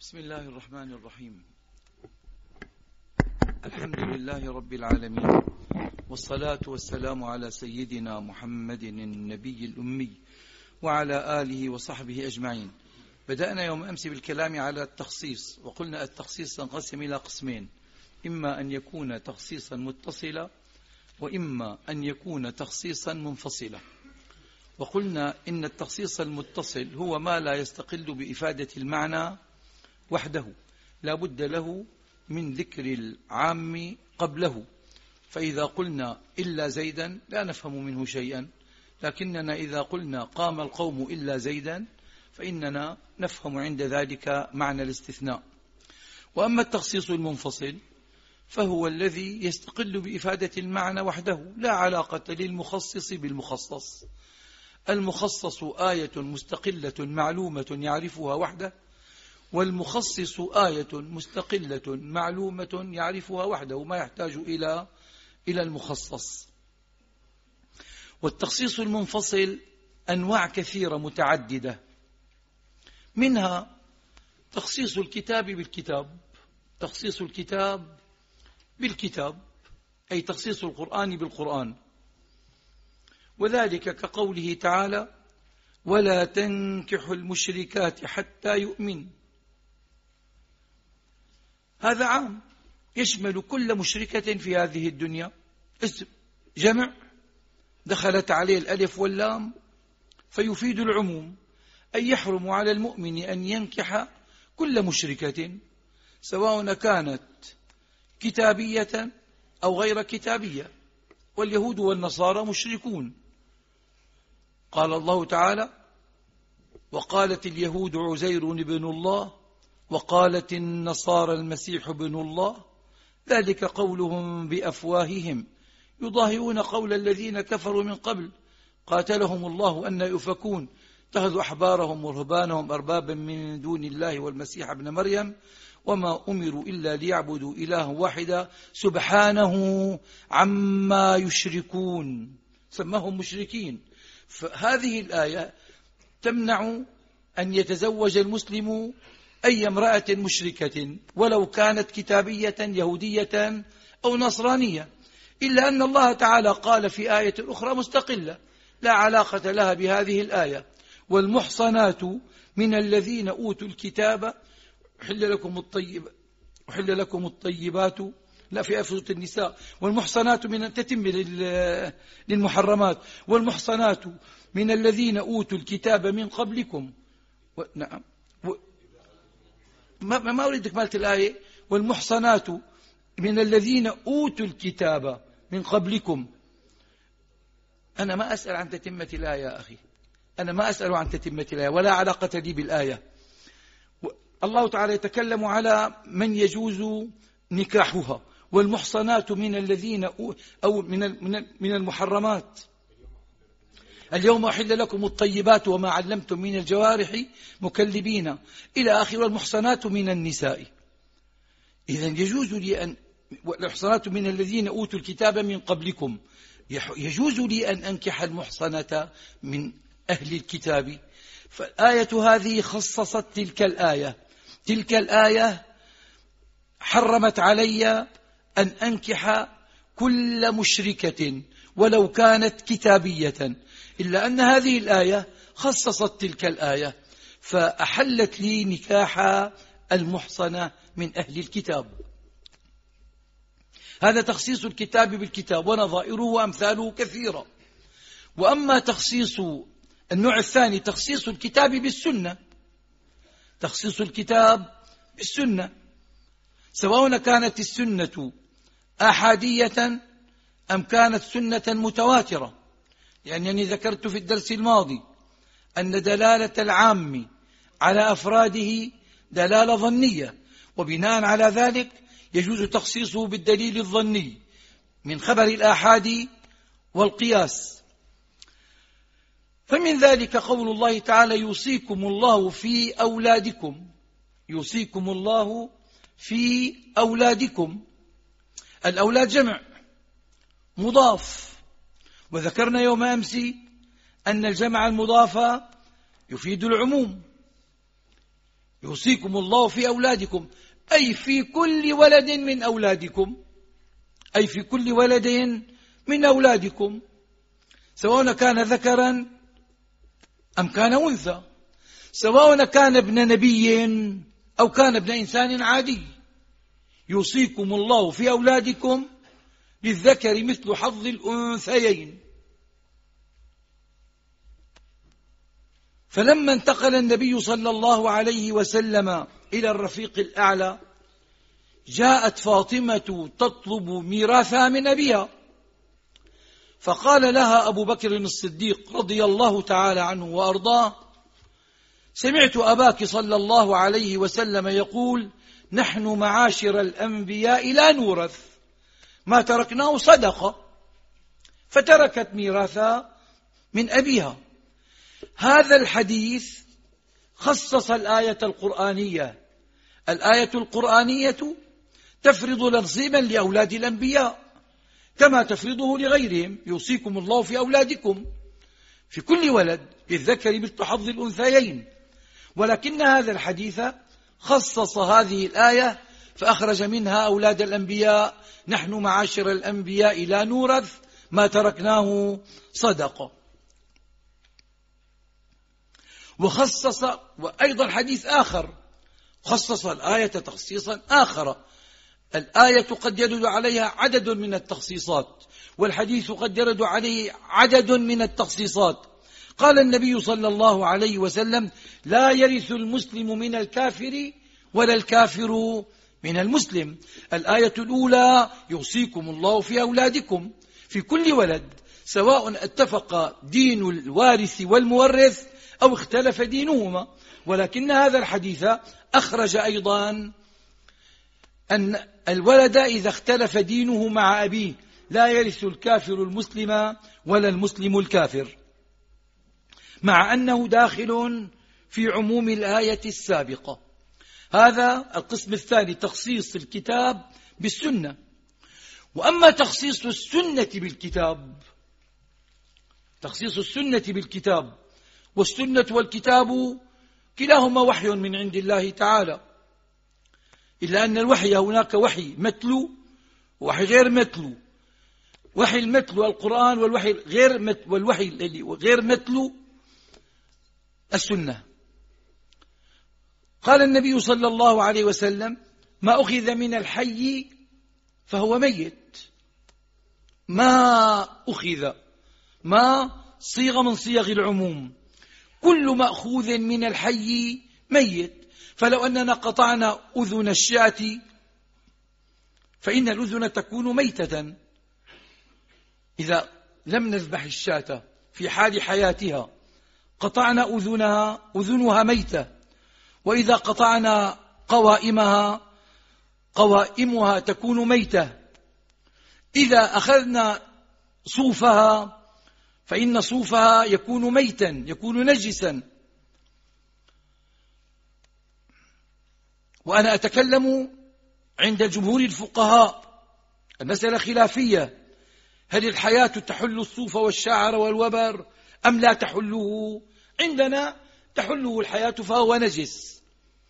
بسم الله الرحمن الرحيم. الحمد لله رب العالمين، والصلاة والسلام على سيدنا محمد النبي الأمي وعلى آله وصحبه أجمعين. بدأنا يوم أمس بالكلام على التخصيص، وقلنا التخصيص ينقسم إلى قسمين: إما أن يكون تخصيصا متصلا، وإما أن يكون تخصيصا منفصلا. وقلنا إن التخصيص المتصل هو ما لا يستقل بإفادة المعنى وحده، لا بد له من ذكر العام قبله. فإذا قلنا إلا زيدا لا نفهم منه شيئا، لكننا إذا قلنا قام القوم إلا زيدا فإننا نفهم عند ذلك معنى الاستثناء. وأما التخصيص المنفصل فهو الذي يستقل بإفادة المعنى وحده، لا علاقة للمخصص بالمخصص. المخصص آية مستقلة معلومة يعرفها وحده، والمخصص آية مستقلة معلومة يعرفها وحده، ما يحتاج إلى المخصص. والتخصيص المنفصل أنواع كثيرة متعددة، منها تخصيص الكتاب بالكتاب، تخصيص الكتاب بالكتاب أي تخصيص القرآن بالقرآن، وذلك كقوله تعالى: ولا تنكحوا المشركات حتى يؤمن. هذا عام يشمل كل مشركة في هذه الدنيا، اسم جمع دخلت عليه الألف واللام فيفيد العموم، أي يحرم على المؤمن أن ينكح كل مشركة سواء كانت كتابية أو غير كتابية، واليهود والنصارى مشركون. قال الله تعالى: وقالت اليهود عزير ابن الله وقالت النصارى المسيح ابن الله ذلك قولهم بأفواههم يضاهئون قول الذين كفروا من قبل قاتلهم الله أن يؤفكون اتخذوا أحبارهم ورهبانهم أربابا من دون الله والمسيح ابن مريم وما أمروا إلا ليعبدوا إله واحدا سبحانه عما يشركون، سماهم مشركين. فهذه الآية تمنع أن يتزوج المسلم أي امرأة مشركة ولو كانت كتابية يهودية أو نصرانية، إلا أن الله تعالى قال في آية أخرى مستقلة لا علاقة لها بهذه الآية: والمحصنات من الذين أوتوا الكتاب أحل لكم الطيبات، لا، في سورة النساء: والمحصنات من تتم للمحرمات، والمحصنات من الذين أوتوا الكتاب من قبلكم. نعم، ما أريد كمالة الآية: والمحصنات من الذين أوتوا الكتاب من قبلكم. أنا ما أسأل عن تتمة الآية يا أخي، أنا ما أسأل عن تتمة الآية ولا علاقة لي بالآية. الله تعالى يتكلم على من يجوز نكاحها: والمحصنات من الذين أو من المحرمات اليوم أحل لكم الطيبات وما علمتم من الجوارح مكلبين إلى آخر. والمحصنات من النساء، إذن يجوز لي أن، والمحصنات من الذين أوتوا الكتاب من قبلكم، يجوز لي أن أنكح المحصنة من أهل الكتاب. فالآية هذه خصصت تلك الآية حرمت علي أن أنكح كل مشركة ولو كانت كتابية، إلا أن هذه الآية خصصت تلك الآية فأحلت لي نكاح المحصنة من أهل الكتاب. هذا تخصيص الكتاب بالكتاب، ونظائره وأمثاله كثيرة. وأما تخصيص النوع الثاني تخصيص الكتاب بالسنة، تخصيص الكتاب بالسنة سواء كانت السنة آحادية أم كانت سنة متواترة، لأنني ذكرت في الدرس الماضي أن دلالة العام على أفراده دلالة ظنية، وبناء على ذلك يجوز تخصيصه بالدليل الظني من خبر الآحاد والقياس. فمن ذلك قول الله تعالى: يوصيكم الله في أولادكم، يوصيكم الله في أولادكم. الأولاد جمع مضاف، وذكرنا يوم أمس أن الجمع المضاف يفيد العموم، يوصيكم الله في أولادكم، أي في كل ولد من أولادكم، أي في كل ولد من أولادكم، سواء كان ذكرا أم كان أنثى، سواء كان ابن نبي أو كان ابن إنسان عادي. يوصيكم الله في أولادكم للذكر مثل حظ الأنثيين. فلما انتقل النبي صلى الله عليه وسلم إلى الرفيق الأعلى، جاءت فاطمة تطلب ميراثها من أبيها، فقال لها أبو بكر الصديق رضي الله تعالى عنه وأرضاه: سمعت أباك صلى الله عليه وسلم يقول: نحن معاشر الأنبياء لا نورث، ما تركناه صدقة. فتركت ميراثها من أبيها. هذا الحديث خصص الآية القرآنية. الآية القرآنية تفرض نصيبا لأولاد الأنبياء كما تفرضه لغيرهم. يوصيكم الله في أولادكم، في كل ولد للذكر مثل حظ الأنثيين. ولكن هذا الحديث خصص هذه الآية فأخرج منها أولاد الأنبياء: نحن معاشر الأنبياء لا نورث، ما تركناه صدقة. وخصص وأيضا حديث آخر خصص الآية تخصيصا آخر. الآية قد يرد عليها عدد من التخصيصات، والحديث قد يرد عليه عدد من التخصيصات. قال النبي صلى الله عليه وسلم: لا يرث المسلم من الكافر ولا الكافر من المسلم. الآية الأولى: يوصيكم الله في أولادكم، في كل ولد، سواء اتفق دين الوارث والمورث أو اختلف دينهما. ولكن هذا الحديث أخرج أيضا أن الولد إذا اختلف دينه مع أبيه لا يرث الكافر المسلم ولا المسلم الكافر، مع أنه داخل في عموم الآية السابقة. هذا القسم الثاني، تخصيص الكتاب بالسنة. وأما تخصيص السنة بالكتاب، تخصيص السنة بالكتاب، والسنة والكتاب كلاهما وحي من عند الله تعالى، إلا أن الوحي هناك وحي متلو ووحي غير متلو. وحي المتلو القرآن، والوحي غير متلو السنة. قال النبي صلى الله عليه وسلم: ما أخذ من الحي فهو ميت. ما أخذ، ما صيغة من صيغ العموم، كل مأخوذ من الحي ميت. فلو أننا قطعنا أذن الشاة فإن الأذن تكون ميتة. إذا لم نذبح الشاة في حال حياتها قطعنا أذنها ميتة. وإذا قطعنا قوائمها تكون ميتة. إذا أخذنا صوفها فإن صوفها يكون ميتا، يكون نجسا. وأنا أتكلم عند جمهور الفقهاء، المسألة خلافية: هل الحياة تحل الصوف والشعر والوبر أم لا تحله؟ عندنا تحله الحياة فهو نجس.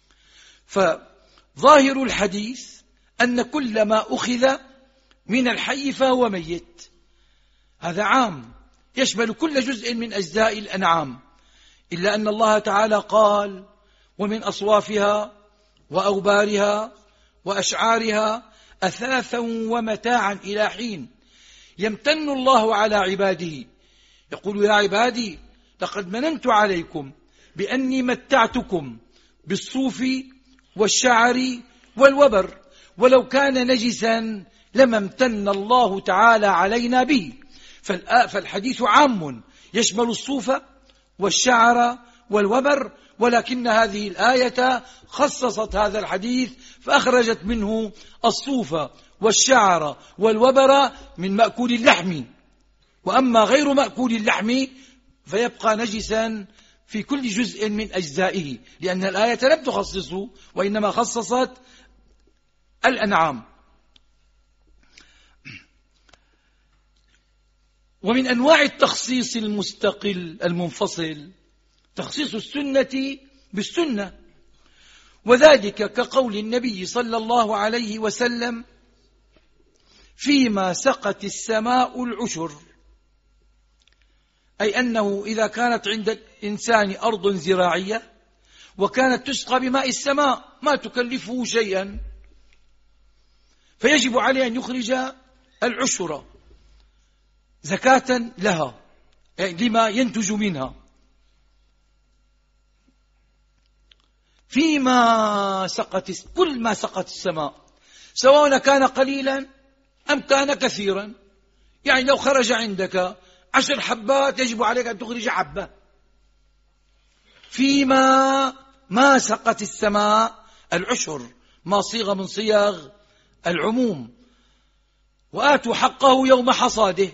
فظاهر الحديث أن كل ما أخذ من الحي فهو ميت. هذا عام يشمل كل جزء من أجزاء الأنعام، إلا أن الله تعالى قال: ومن أصوافها وأوبارها وأشعارها أثاثا ومتاعا إلى حين. يمتن الله على عباده، يقول: يا عبادي لقد مننت عليكم بأني متعتكم بالصوف والشعر والوبر، ولو كان نجسا لما امتن الله تعالى علينا به. فالحديث عام يشمل الصوف والشعر والوبر، ولكن هذه الآية خصصت هذا الحديث فأخرجت منه الصوف والشعر والوبر من مأكول اللحم. وأما غير مأكول اللحم فيبقى نجسا في كل جزء من أجزائه، لأن الآية لم تخصصه وإنما خصصت الأنعام. ومن أنواع التخصيص المستقل المنفصل تخصيص السنة بالسنة. وذلك كقول النبي صلى الله عليه وسلم: فيما سقت السماء العشر، أي أنه إذا كانت عند الإنسان أرض زراعية وكانت تسقى بماء السماء ما تكلفه شيئا، فيجب عليه أن يخرج العشر زكاة لها، يعني لما ينتج منها. فيما سقت، كل ما سقت السماء، سواء كان قليلا أم كان كثيرا. يعني لو خرج عندك 10 حبات يجب عليك أن تخرج حبة. فيما ما سقت السماء العشر، ما صيغة من صيغ العموم. وآتوا حقه يوم حصاده.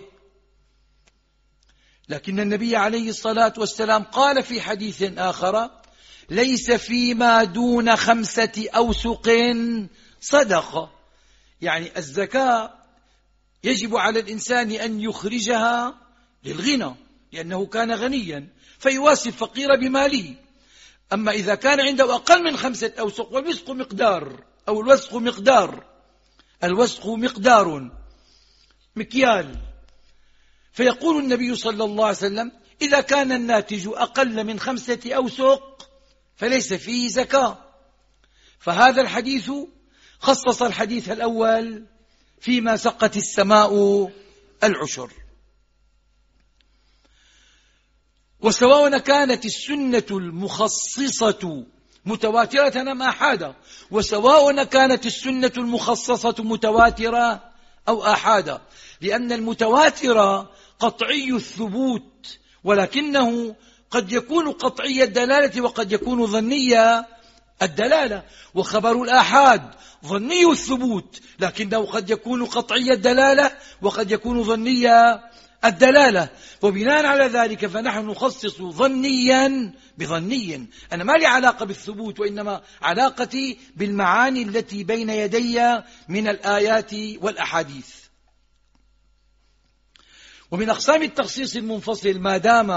لكن النبي عليه الصلاة والسلام قال في حديث آخر: ليس فيما دون 5 أوسق صدقة. يعني الزكاة يجب على الإنسان أن يخرجها للغنى، لأنه كان غنيا فيواسي الفقير بماله. أما إذا كان عنده أقل من 5 أوسق، والوسق مقدار، أو الوسق مقدار، الوسق مقدار مكيال، فيقول النبي صلى الله عليه وسلم: إذا كان الناتج أقل من 5 أوسق فليس فيه زكاة. فهذا الحديث خصص الحديث الأول فيما سقت السماء العشر. وسواء كانت السنة المخصصة متواترة أم آحادة، وسواء كانت السنة المخصصة متواترة أو آحادة، لأن المتواتر قطعي الثبوت، ولكنه قد يكون قطعي الدلالة وقد يكون ظني الدلالة. وخبر الآحاد ظني الثبوت، لكنه قد يكون قطعي الدلالة وقد يكون ظني الدلالة. وبناء على ذلك فنحن نخصص ظنيا بظني. أنا ما لي علاقة بالثبوت، وإنما علاقتي بالمعاني التي بين يدي من الآيات والأحاديث. ومن أقسام التخصيص المنفصل ما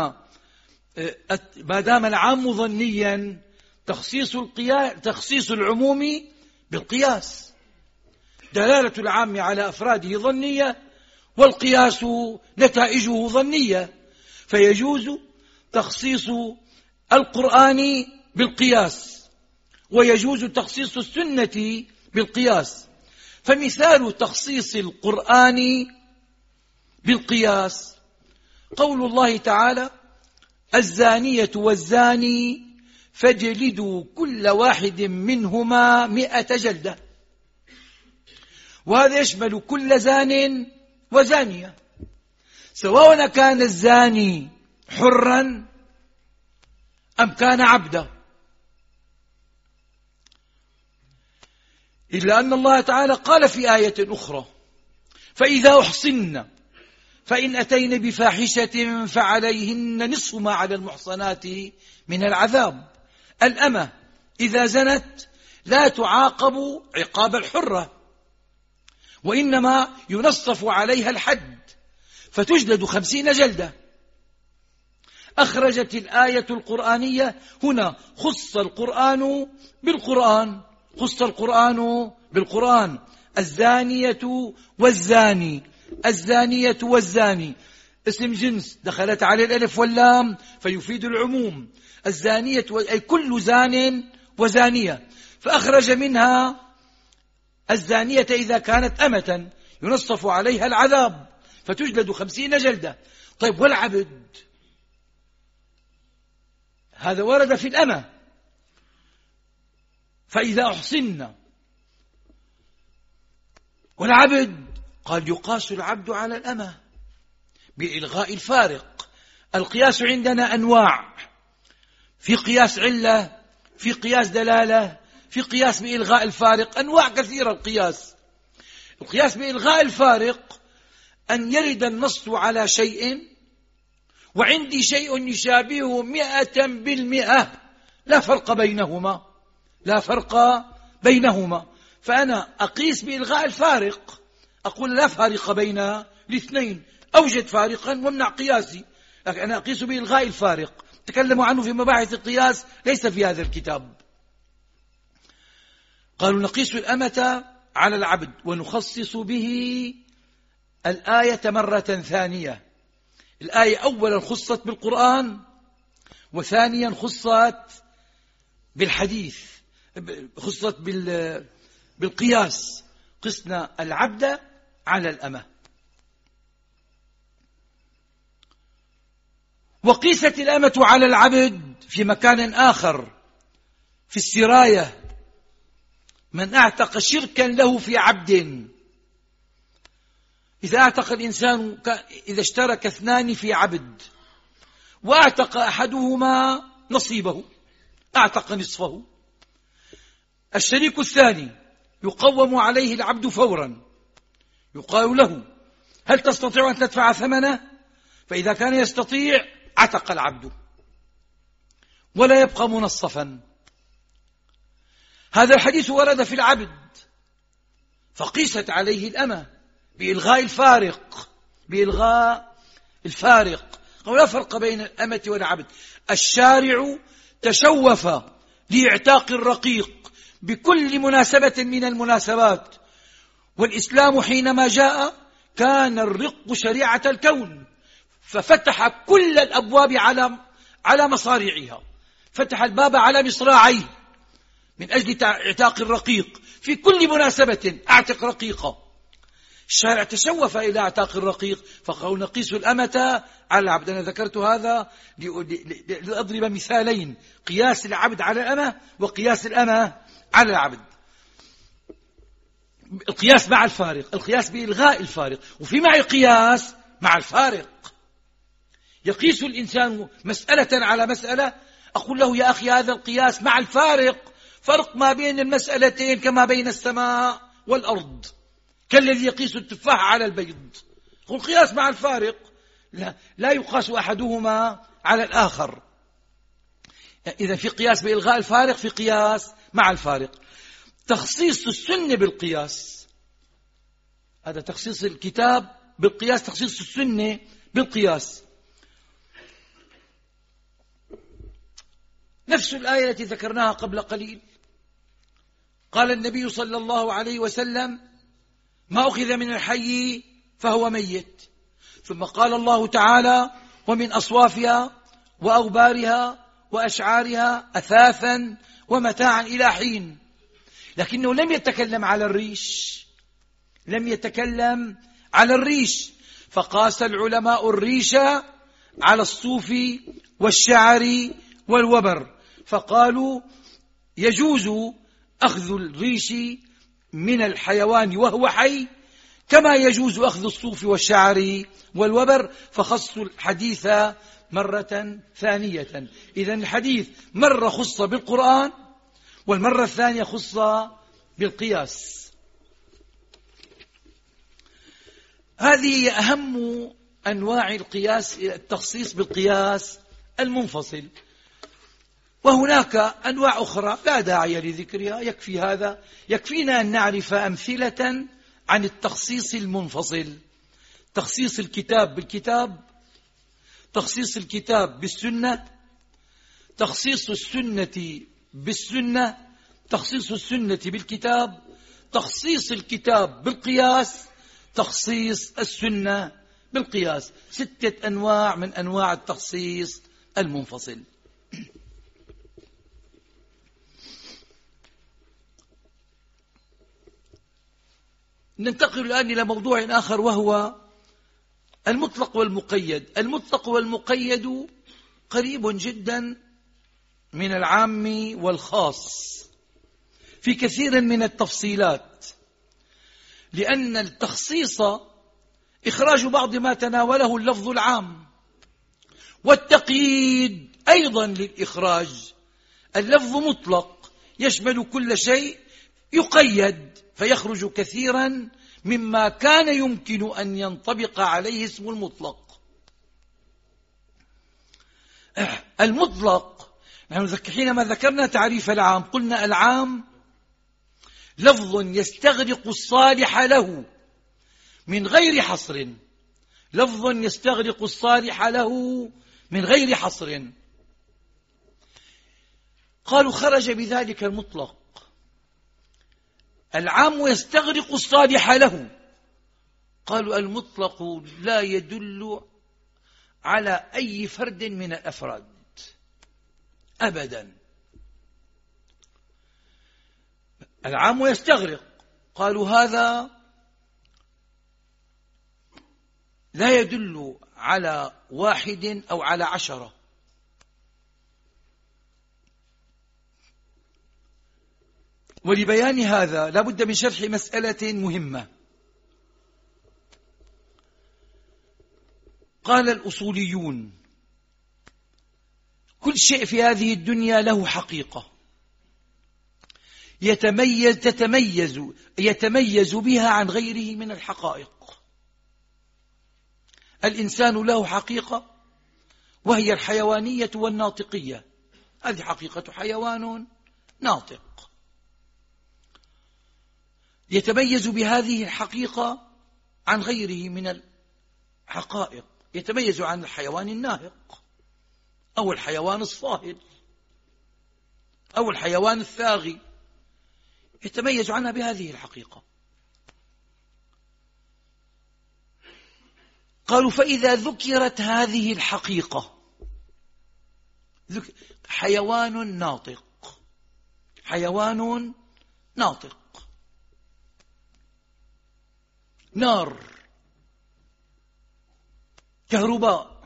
دام العام ظنيا تخصيص العموم بالقياس. دلالة العام على أفراده ظنية، والقياس نتائجه ظنية، فيجوز تخصيص القرآن بالقياس، ويجوز تخصيص السنة بالقياس. فمثال تخصيص القرآن بالقياس قول الله تعالى: الزانية والزاني فاجلدوا كل واحد منهما 100 جلدة. وهذا يشمل كل زان وزانية، سواء كان الزاني حرا أم كان عبدا. إلا أن الله تعالى قال في آية أخرى: فإذا أحصن فإن أتين بفاحشة فعليهن نصف ما على المحصنات من العذاب. الأمة إذا زنت لا تعاقب عقاب الحرة، وإنما ينصف عليها الحد فتجلد 50 جلدة. أخرجت الآية القرآنية هنا خص القرآن بالقرآن، خص القرآن بالقرآن. الزانية والزاني، الزانية والزاني اسم جنس دخلت عليه الألف واللام فيفيد العموم. الزانية أي كل زان وزانية، فأخرج منها الزانية إذا كانت أمة ينصف عليها العذاب فتجلد 50 جلدة. طيب والعبد؟ هذا ورد في الأمة: فإذا أحصن. والعبد قال يقاس العبد على الأمة بإلغاء الفارق. القياس عندنا أنواع: في قياس علة، في قياس دلالة، في قياس بإلغاء الفارق، أنواع كثيرة. القياس بإلغاء الفارق أن يرد النص على شيء وعندي شيء يشابهه 100%، لا فرق بينهما، لا فرق بينهما. فأنا أقيس بإلغاء الفارق، أقول لا فارق بين الاثنين، أوجد فارقا وامنع قياسي. لكن أنا أقيس بإلغاء الفارق، تكلموا عنه في مباحث القياس، ليس في هذا الكتاب. قالوا نقيس الأمة على العبد ونخصص به الآية مرة ثانية. الآية أولا خصت بالقرآن، وثانيا خصت بالحديث، خصت بالقياس. قسنا العبد على الأمة. وقيست الأمة على العبد في مكان آخر في السراية: من اعتق شركا له في عبد. إذا اعتق الإنسان، إذا اشترك اثنان في عبد واعتق أحدهما نصيبه، اعتق نصفه، الشريك الثاني يقوم عليه العبد فورا، يقال له: هل تستطيع أن تدفع ثمنه؟ فإذا كان يستطيع عتق العبد ولا يبقى منصفا. هذا الحديث ورد في العبد، فقيست عليه الأمة بإلغاء الفارق. ولا فرق بين الأمة والعبد. الشارع تشوف لإعتاق الرقيق بكل مناسبة من المناسبات، والإسلام حينما جاء كان الرق شريعة الكون، ففتح كل الأبواب على مصاريعها، فتح الباب على مصراعيه من أجل اعتاق الرقيق في كل مناسبة. اعتق رقيقا. الشارع تشوف إلى اعتاق الرقيق، فقالوا نقيس الأمة على العبد. أنا ذكرت هذا لأضرب مثالين: قياس العبد على الأمة وقياس الأمة على العبد. القياس مع الفارق، القياس بإلغاء الفارق، وفي معي قياس مع الفارق. يقيس الإنسان مسألة على مسألة، أقول له: يا أخي هذا القياس مع الفارق، فرق ما بين المسألتين كما بين السماء والأرض، كالذي يقيس التفاح على البيض. قل قياس مع الفارق، لا يقاس أحدهما على الآخر. إذا في قياس بإلغاء الفارق، في قياس مع الفارق. تخصيص السنة بالقياس، هذا تخصيص الكتاب بالقياس، تخصيص السنة بالقياس. نفس الآية التي ذكرناها قبل قليل. قال النبي صلى الله عليه وسلم: ما أخذ من الحي فهو ميت. ثم قال الله تعالى: ومن أصوافها وأوبارها وأشعارها أثاثا ومتاعا إلى حين. لكنه لم يتكلم على الريش، فقاس العلماء الريش على الصوف والشعر والوبر، فقالوا: يجوز أخذ الريش من الحيوان وهو حي، كما يجوز أخذ الصوف والشعر والوبر، فخصوا الحديث مرة ثانية. إذن الحديث مرة خص بالقرآن، والمرة الثانية خص بالقياس. هذه أهم أنواع القياس، التخصيص بالقياس المنفصل. وهناك أنواع أخرى لا داعي لذكرها، يكفي هذا، يكفينا أن نعرف أمثلة عن التخصيص المنفصل: تخصيص الكتاب بالكتاب، تخصيص الكتاب بالسنة، تخصيص السنة بالسنة، تخصيص السنة بالكتاب، تخصيص الكتاب بالقياس، تخصيص السنة بالقياس. 6 أنواع من أنواع التخصيص المنفصل. ننتقل الآن إلى موضوع آخر، وهو المطلق والمقيد. المطلق والمقيد قريب جدا من العام والخاص في كثير من التفصيلات، لأن التخصيص إخراج بعض ما تناوله اللفظ العام، والتقييد أيضا للإخراج. اللفظ مطلق يشمل كل شيء، يقيد فيخرج كثيرا مما كان يمكن أن ينطبق عليه اسم المطلق. المطلق، نحن حينما ذكرنا تعريف العام قلنا: العام لفظ يستغرق الصالح له من غير حصر. لفظ يستغرق الصالح له من غير حصر. قالوا: خرج بذلك المطلق. العام يستغرق الصالح له. قالوا المطلق لا يدل على أي فرد من الأفراد أبدا. العام يستغرق، قالوا هذا لا يدل على واحد أو على 10. ولبيان هذا لا بد من شرح مسألة مهمة. قال الأصوليون: كل شيء في هذه الدنيا له حقيقة يتميز بها عن غيره من الحقائق. الإنسان له حقيقة وهي الحيوانية والناطقية، هذه حقيقة حيوان ناطق، يتميز بهذه الحقيقة عن غيره من الحقائق، يتميز عن الحيوان الناهق أو الحيوان الصاهد أو الحيوان الثاغي، يتميز عنها بهذه الحقيقة. قالوا: فإذا ذكرت هذه الحقيقة، حيوان ناطق، حيوان ناطق، نار، كهرباء،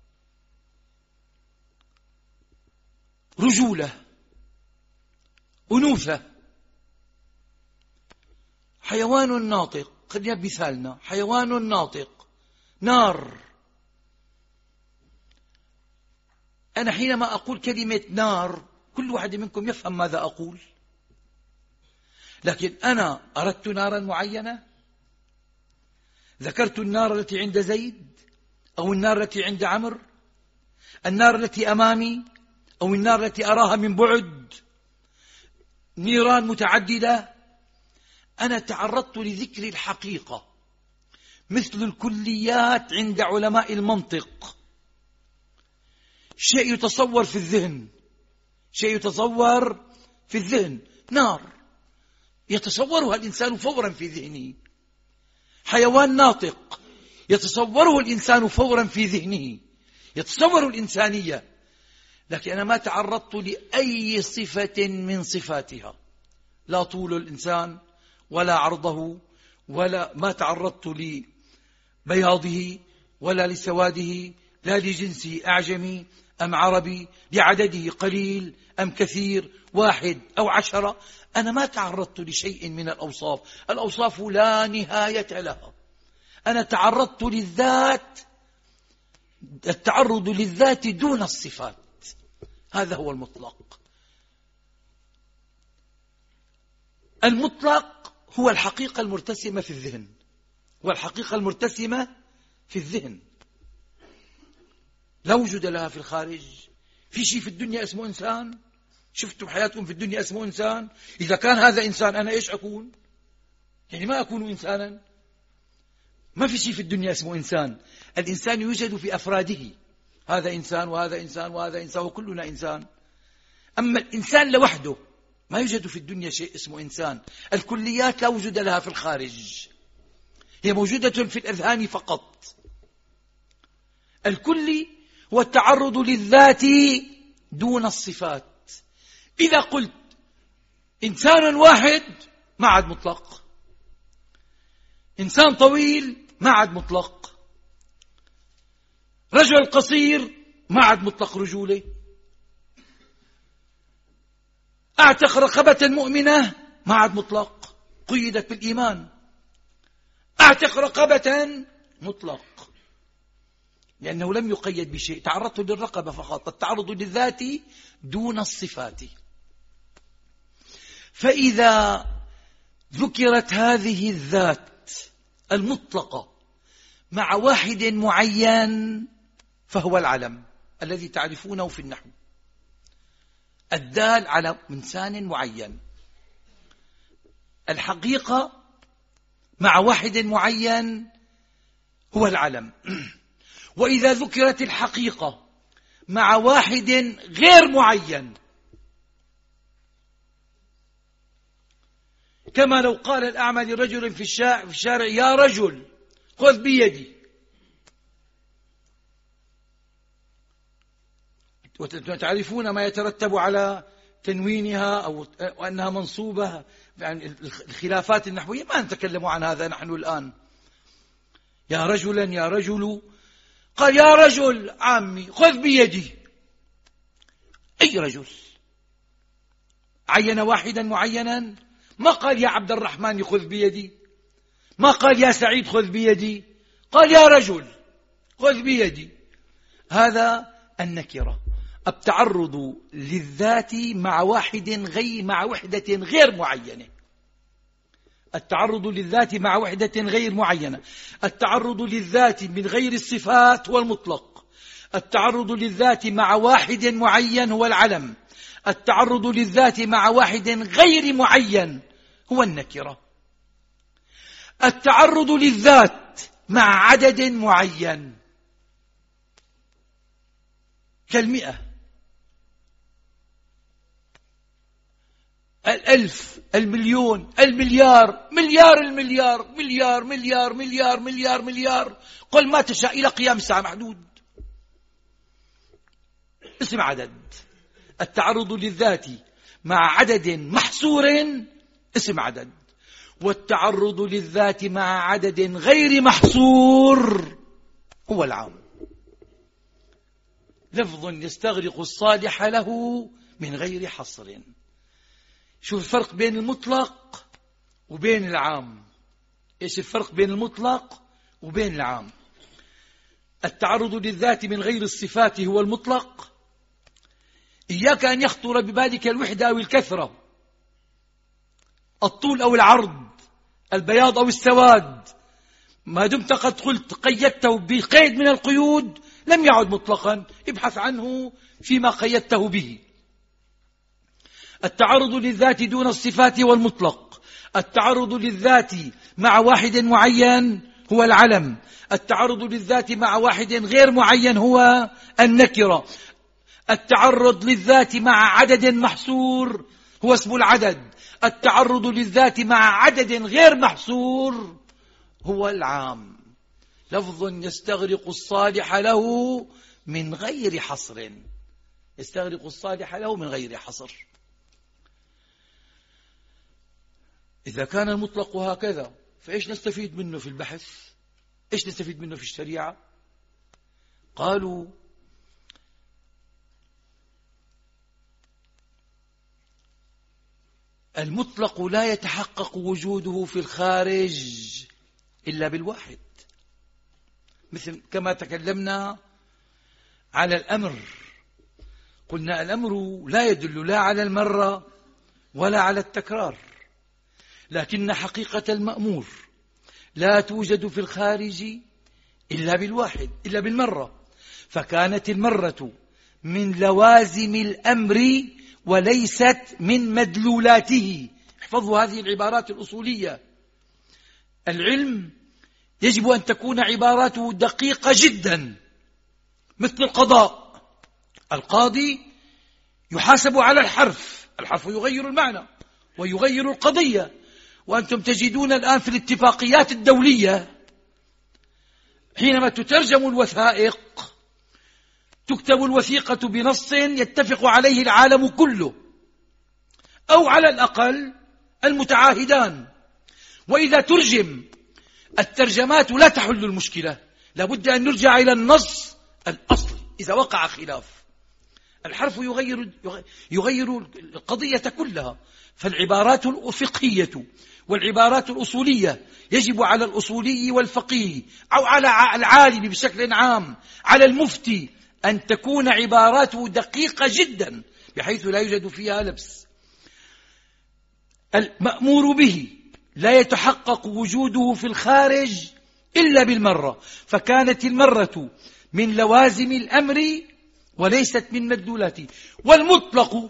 رجولة، أنوثة، حيوان ناطق. خلينا بمثالنا: حيوان ناطق، نار. أنا حينما أقول كلمة نار كل واحد منكم يفهم ماذا أقول، لكن أنا أردت نارا معينة، ذكرت النار التي عند زيد أو النار التي عند عمرو، النار التي أمامي أو النار التي أراها من بعد، نيران متعددة. أنا تعرضت لذكر الحقيقة، مثل الكليات عند علماء المنطق، شيء يتصور في الذهن، شيء يتصور في الذهن، نار يتصورها الإنسان فورا في ذهنه، حيوان ناطق يتصوره الإنسان فورا في ذهنه، يتصور الإنسانية. لكن أنا ما تعرضت لأي صفة من صفاتها، لا طول الإنسان ولا عرضه، ولا ما تعرضت لبياضه ولا لسواده، لا لجنسه أعجمي أم عربي، لعدده قليل أم كثير، 1 أو 10. أنا ما تعرضت لشيء من الأوصاف، الأوصاف لا نهاية لها. أنا تعرضت للذات، التعرض للذات دون الصفات، هذا هو المطلق. المطلق هو الحقيقة المرتسمة في الذهن، والحقيقة المرتسمة في الذهن لا وجود لها في الخارج. في شيء في الدنيا اسمه إنسان؟ شفتم حياتكم في الدنيا اسمه إنسان؟ إذا كان هذا إنسان أنا إيش أكون؟ يعني ما أكون إنسانا. ما في شيء في الدنيا اسمه إنسان. الإنسان يوجد في أفراده، هذا إنسان وهذا إنسان وهذا إنسان وكلنا إنسان. أما الإنسان لوحده ما يوجد في الدنيا شيء اسمه إنسان. الكليات لا وجود لها في الخارج، هي موجودة في الأذهان فقط. الكلي هو التعرض للذات دون الصفات. إذا قلت إنسان واحد ما عاد مطلق، إنسان طويل ما عاد مطلق، رجل قصير ما عاد مطلق رجولة، أعتق رقبة مؤمنة ما عاد مطلق، قيدت بالإيمان، أعتق رقبة مطلق، لأنه لم يقيد بشيء، تعرضت للرقبة فقط، التعرض للذات دون الصفات. فإذا ذكرت هذه الذات المطلقة مع واحد معين فهو العلم الذي تعرفونه في النحو، الدال على إنسان معين. الحقيقة مع واحد معين هو العلم. وإذا ذكرت الحقيقة مع واحد غير معين كما لو قال الأعمى لرجل في الشارع يا رجل خذ بيدي. وتعرفون ما يترتب على تنوينها أو أنها منصوبة، يعني الخلافات النحوية ما نتكلم عن هذا نحن الآن. يا رجلا يا رجل، قال يا رجل عمي خذ بيدي. أي رجل؟ عين واحدا معينا، ما قال يا عبد الرحمن خذ بيدي، ما قال يا سعيد خذ بيدي، قال يا رجل خذ بيدي. هذا النكرة، التعرض للذات مع وحدة غير معينة. التعرض للذات مع وحدة غير معينة. التعرض للذات من غير الصفات هو المطلق. التعرض للذات مع واحد معين هو العلم. التعرض للذات مع واحد غير معين هو النكرة. التعرض للذات مع عدد معين كالمئة، 1000، 1,000,000، 1,000,000,000، مليار المليار، مليار مليار مليار مليار مليار، قل ما تشاء إلى قيام الساعة محدود. اسم عدد. التعرض للذات مع عدد محصور اسم عدد، والتعرض للذات مع عدد غير محصور هو العام. لفظ يستغرق الصالح له من غير حصر. شوف الفرق بين المطلق وبين العام. ايش الفرق بين المطلق وبين العام؟ التعرض للذات من غير الصفات هو المطلق. إياك أن يخطر ببالك الوحدة أو الكثرة، الطول أو العرض، البياض أو السواد. ما دمت قد قلت قيدته بقيد من القيود لم يعد مطلقا، ابحث عنه فيما قيدته به. التعرض للذات دون الصفات هو المطلق. التعرض للذات مع واحد معين هو العلم. التعرض للذات مع واحد غير معين هو النكرة. التعرض للذات مع عدد محصور هو اسم العدد. التعرض للذات مع عدد غير محصور هو العام. لفظ يستغرق الصالح له من غير حصر. يستغرق الصالح له من غير حصر. إذا كان المطلق هكذا فإيش نستفيد منه في البحث؟ إيش نستفيد منه في الشريعة؟ قالوا المطلق لا يتحقق وجوده في الخارج إلا بالواحد. مثل كما تكلمنا على الأمر، قلنا الأمر لا يدل لا على المرة ولا على التكرار، لكن حقيقة المأمور لا توجد في الخارج إلا بالواحد، إلا بالمرة. فكانت المرة من لوازم الأمر وليست من مدلولاته. احفظوا هذه العبارات الأصولية. العلم يجب أن تكون عباراته دقيقة جدا، مثل القضاء. القاضي يحاسب على الحرف، الحرف يغير المعنى ويغير القضية. وأنتم تجدون الآن في الاتفاقيات الدولية حينما تترجم الوثائق تكتب الوثيقة بنص يتفق عليه العالم كله، أو على الأقل المتعاهدان. وإذا ترجم الترجمات لا تحل المشكلة، لابد أن نرجع إلى النص الأصلي. إذا وقع خلاف الحرف يغير القضية كلها. فالعبارات الفقهية والعبارات الأصولية يجب على الأصولي والفقيه أو على العالم بشكل عام، على المفتي، أن تكون عباراته دقيقة جدا بحيث لا يوجد فيها لبس. المأمور به لا يتحقق وجوده في الخارج إلا بالمرة، فكانت المرة من لوازم الأمر وليست من مدلولاته. والمطلق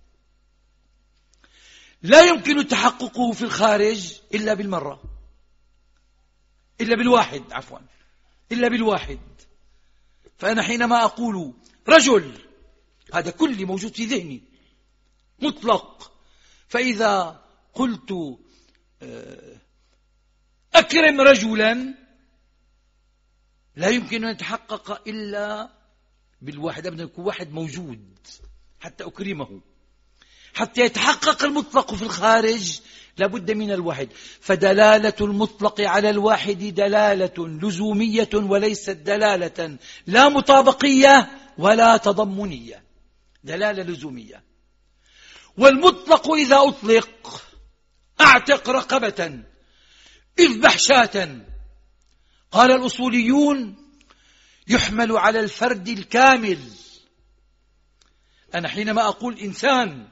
لا يمكن تحققه في الخارج إلا بالمرة، إلا بالواحد، عفوا، إلا بالواحد. فأنا حينما أقول رجل هذا كل موجود في ذهني مطلق. فإذا قلت أكرم رجلا لا يمكن أن يتحقق إلا بالواحد، أبدا يكون واحد موجود حتى أكرمه. حتى يتحقق المطلق في الخارج لابد من الواحد. فدلالة المطلق على الواحد دلالة لزومية وليست دلالة لا مطابقية ولا تضمنية، دلالة لزومية. والمطلق إذا أطلق أعتق رقبة، اذبح شاة، قال الأصوليون يحمل على الفرد الكامل. أنا حينما أقول إنسان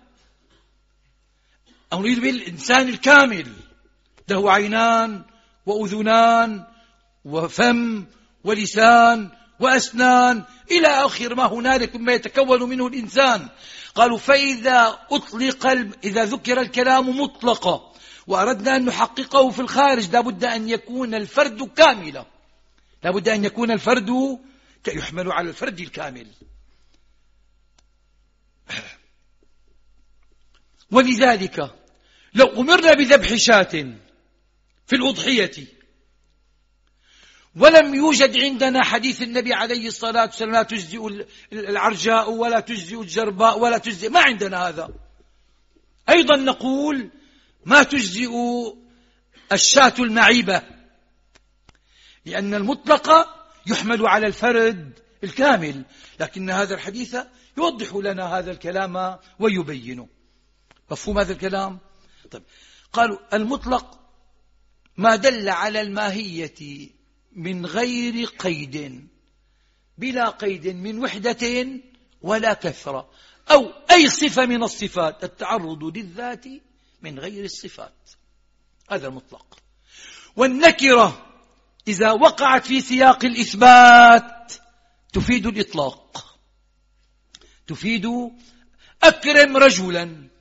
أريد بالإنسان الكامل، له عينان وأذنان وفم ولسان وأسنان إلى آخر ما هنالك مما يتكون منه الإنسان. قالوا فإذا إذا ذكر الكلام مطلقا وأردنا أن نحققه في الخارج لابد أن يكون الفرد كاملا، لابد أن يكون الفرد يحمل على الفرد الكامل. ولذلك لو أمرنا بذبح شاة في الأضحية ولم يوجد عندنا حديث النبي عليه الصلاة والسلام لا تجزئ العرجاء ولا تجزئ الجرباء ولا تجزئ، ما عندنا هذا، أيضا نقول ما تجزئ الشاة المعيبة، لأن المطلق يحمل على الفرد الكامل. لكن هذا الحديث يوضح لنا هذا الكلام ويبينه. مفهوم هذا الكلام؟ طيب، قالوا المطلق ما دل على الماهية من غير قيد، بلا قيد من وحدة ولا كثرة، أو أي صفة من الصفات، التعرض للذات من غير الصفات، هذا المطلق. والنكرة إذا وقعت في سياق الإثبات تفيد الإطلاق، تفيد أكرم رجلا،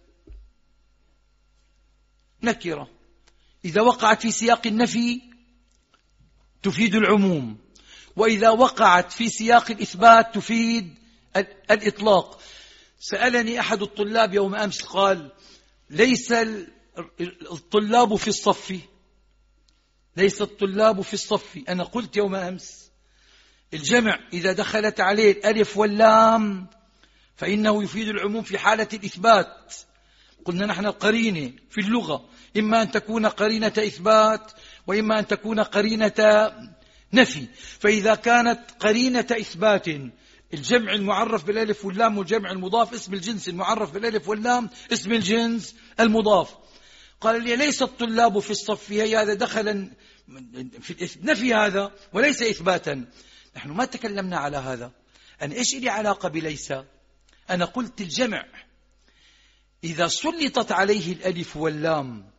نكرة إذا وقعت في سياق النفي تفيد العموم، وإذا وقعت في سياق الإثبات تفيد الإطلاق. سألني أحد الطلاب يوم أمس قال ليس الطلاب في الصف، ليس الطلاب في الصف. أنا قلت يوم أمس الجمع إذا دخلت عليه الألف واللام فإنه يفيد العموم في حالة الإثبات. قلنا نحن القرينة في اللغة إما أن تكون قرينة إثبات وإما أن تكون قرينة نفي. فإذا كانت قرينة إثبات الجمع المعرف بالألف واللام والجمع المضاف اسم الجنس المعرف بالألف واللام اسم الجنس المضاف. قال لي ليس الطلاب في الصف، هي هذا دخل في نفي هذا وليس إثباتا. نحن ما تكلمنا على هذا. أنا إيش لي علاقة بليس؟ أنا قلت الجمع إذا سلطت عليه الألف واللام،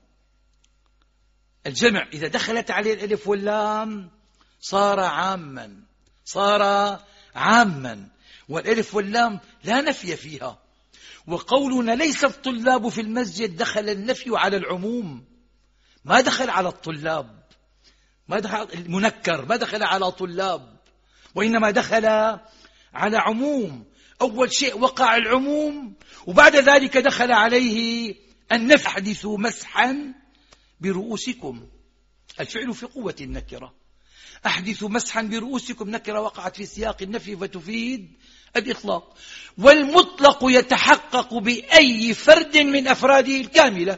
الجمع إذا دخلت عليه الألف واللام صار عاما، صار عاما، والألف واللام لا نفي فيها. وقولنا ليس الطلاب في المسجد دخل النفي على العموم، ما دخل على الطلاب، ما دخل المنكر، ما دخل على طلاب، وإنما دخل على عموم. أول شيء وقع العموم وبعد ذلك دخل عليه النفي. أحدثوا مسحا برؤوسكم، الفعل في قوة النكرة. أحدثوا مسحا برؤوسكم نكرة وقعت في سياق النفي فتفيد الإطلاق. والمطلق يتحقق بأي فرد من أفراده الكاملة.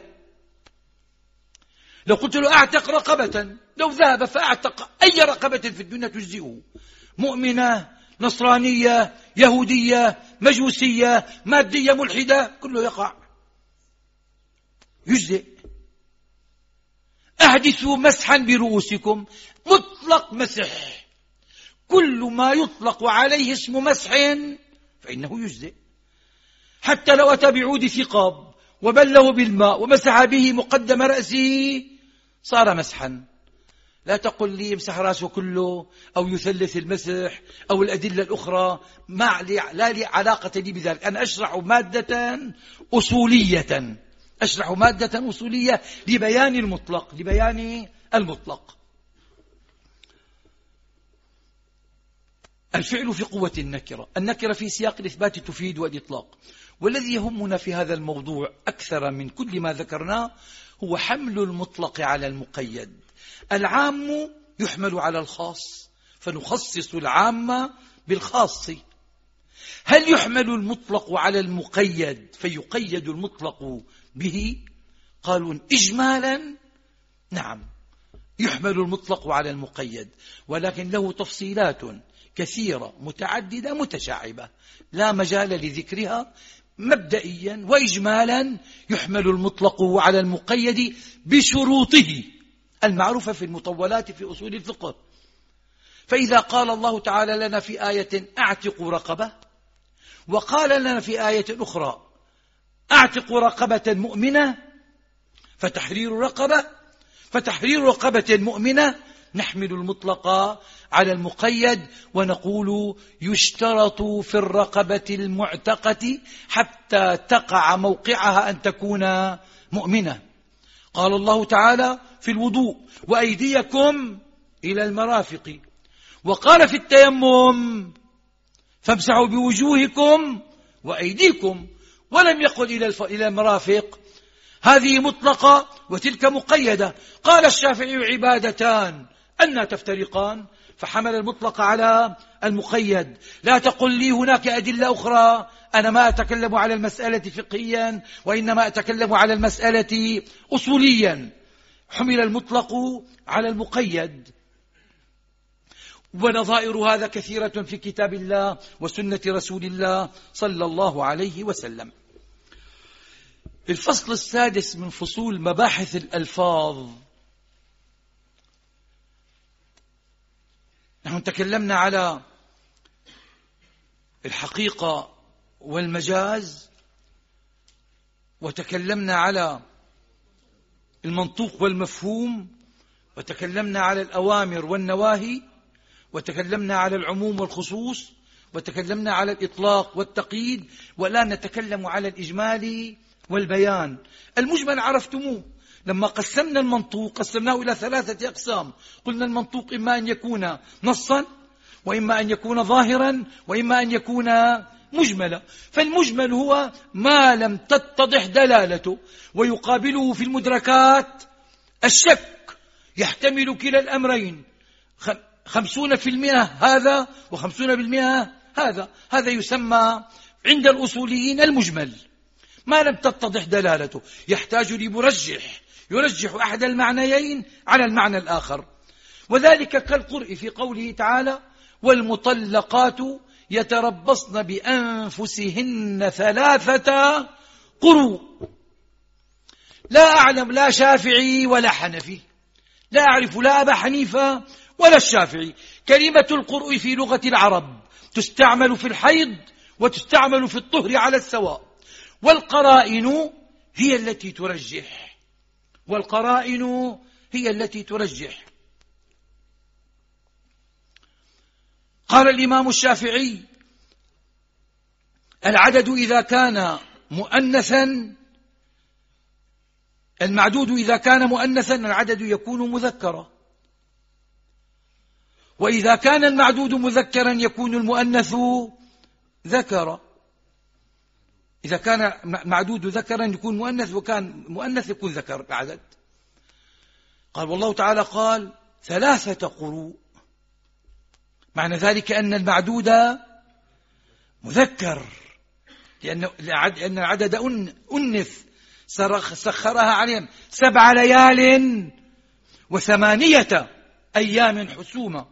لو قلت له أعتق رقبة، لو ذهب فأعتق أي رقبة في الدنيا تجزئه، مؤمنة نصرانية يهودية مجوسية مادية ملحدة كله يقع يجزئ. أحدثوا مسحا برؤوسكم مطلق مسح، كل ما يطلق عليه اسم مسح فإنه يجزئ. حتى لو أتى بعود ثقاب وبله بالماء ومسح به مقدم رأسه صار مسحا. لا تقل لي يمسح رأسه كله أو يثلث المسح أو الأدلة الأخرى، لا لي علاقة لي بذلك. أنا أشرح مادة أصولية، أشرح مادة أصولية لبيان المطلق، لبيان المطلق. الفعل في قوة النكرة، النكرة في سياق الإثبات تفيد والإطلاق. والذي يهمنا في هذا الموضوع أكثر من كل ما ذكرناه هو حمل المطلق على المقيد. العام يحمل على الخاص فنخصص العام بالخاص. هل يحمل المطلق على المقيد فيقيد المطلق به؟ قالوا إجمالا نعم، يحمل المطلق على المقيد، ولكن له تفصيلات كثيرة متعددة متشعبة لا مجال لذكرها. مبدئيا وإجمالا يحمل المطلق على المقيد بشروطه المعروفة في المطولات في أصول الفقه. فإذا قال الله تعالى لنا في آية أعتق رقبة، وقال لنا في آية أخرى أعتق رقبة مؤمنة، فتحرير رقبة مؤمنة، نحمل المطلق على المقيد ونقول يشترط في الرقبة المعتقة حتى تقع موقعها أن تكون مؤمنة. قال الله تعالى في الوضوء وأيديكم إلى المرافق، وقال في التيمم فامسحوا بوجوهكم وأيديكم، ولم يقل إلى المرافق. هذه مطلقة وتلك مقيدة. قال الشافعي عبادتان أنى تفترقان، فحمل المطلق على المقيد. لا تقل لي هناك أدلة أخرى، أنا ما أتكلم على المسألة فقهيا وإنما أتكلم على المسألة أصوليا. حمل المطلق على المقيد، ونظائر هذا كثيرة في كتاب الله وسنة رسول الله صلى الله عليه وسلم. الفصل السادس من فصول مباحث الألفاظ. نحن تكلمنا على الحقيقة والمجاز، وتكلمنا على المنطوق والمفهوم، وتكلمنا على الأوامر والنواهي، وتكلمنا على العموم والخصوص، وتكلمنا على الإطلاق والتقييد، والآن نتكلم على الإجمال والبيان. المجمل عرفتموه، لما قسمنا المنطوق قسمناه إلى 3 أقسام. قلنا المنطوق إما أن يكون نصا، وإما أن يكون ظاهرا، وإما أن يكون مجملا. فالمجمل هو ما لم تتضح دلالته، ويقابله في المدركات الشك، يحتمل كلا الأمرين، 50% هذا و50% هذا يسمى عند الأصوليين المجمل. ما لم تتضح دلالته يحتاج لمرجح يرجح أحد المعنيين على المعنى الآخر. وذلك كالقرء في قوله تعالى والمطلقات يتربصن بأنفسهن 3 قروء. لا أعلم لا شافعي ولا حنفي، لا أعرف لا أبا حنيفة ولا الشافعي. كلمة القرء في لغة العرب تستعمل في الحيض وتستعمل في الطهر على السواء، والقرائن هي التي ترجح. قال الإمام الشافعي العدد إذا كان مؤنثا، المعدود إذا كان مؤنثا العدد يكون مذكرا، وإذا كان المعدود مذكرا يكون المؤنث ذكرا. إذا كان معدود ذكرا يكون مؤنث، وكان مؤنث يكون ذكر العدد. قال والله تعالى قال 3 قروء، معنى ذلك أن المعدود مذكر، لأن العدد أنث سخرها عليهم 7 ليال و8 أيام حسوما.